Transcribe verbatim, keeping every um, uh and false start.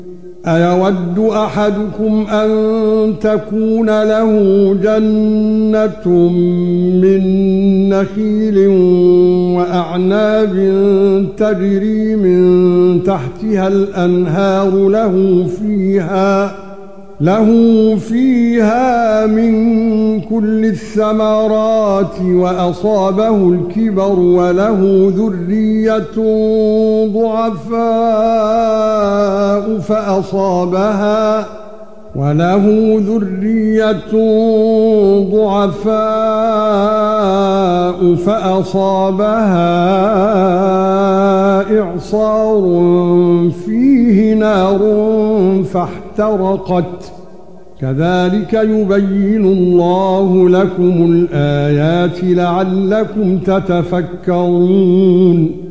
أيود أحدكم أن تكون له جنة من نخيل وأعناب تجري من تحتها الأنهار له فيها له فيها من كل الثمرات وأصابه الكبر وله ذرية ضعفاء فأصابها وله ذرية ضعفاء فأصابها إعصار فيه نار فاحترقت كذلك يبين الله لكم الآيات لعلكم تتفكرون